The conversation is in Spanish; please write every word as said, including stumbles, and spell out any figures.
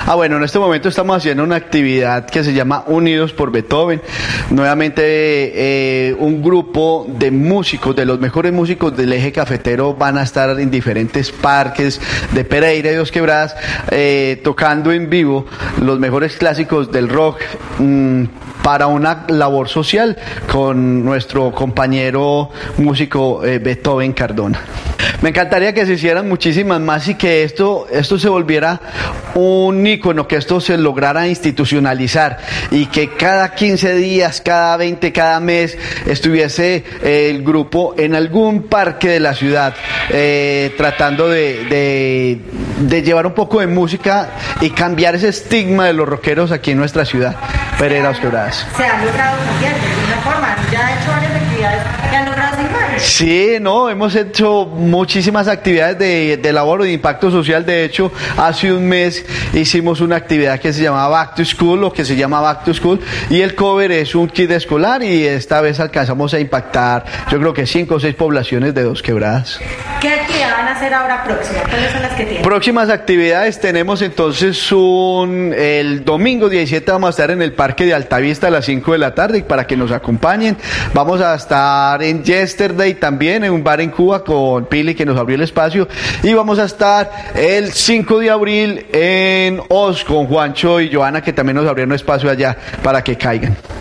Ah, bueno, en este momento estamos haciendo una actividad que se llama Unidos por Beethoven. Nuevamente, eh, un grupo de músicos, de los mejores músicos del eje cafetero, van a estar en diferentes parques de Pereira y Dos Quebradas, eh, tocando en vivo los mejores clásicos del rock, mmm, para una labor social con nuestro compañero músico eh, Beethoven Cardona. Me encantaría que se hicieran muchísimas más y que esto, esto se volviera un ícono, que esto se lograra institucionalizar y que cada quince días, cada veinte, cada mes estuviese eh, el grupo en algún parque de la ciudad, eh, tratando de, de, de llevar un poco de música y cambiar ese estigma de los rockeros aquí en nuestra ciudad, Pereira Dos Quebradas. Se han logrado cambiar de alguna forma, ya han hecho varias actividades que han logrado seguir. Sí, no, hemos hecho muchísimas actividades de, de labor o de impacto social. De hecho, hace un mes hicimos una actividad que se llama Back to School, o que se llama Back to School, y el cover es un kit escolar, y esta vez alcanzamos a impactar, yo creo que cinco o seis poblaciones de Dos Quebradas. ¿Qué actividad van a hacer ahora próxima? ¿Cuáles son las que tienen? Próximas actividades tenemos entonces un, el domingo diecisiete vamos a estar en el Parque de Altavista a las cinco de la tarde para que nos acompañen. Vamos a estar en Yesterday también, en un bar en Cuba con Pili, que nos abrió el espacio, y vamos a estar el cinco de abril en Oz con Juancho y Joana, que también nos abrieron espacio allá para que caigan.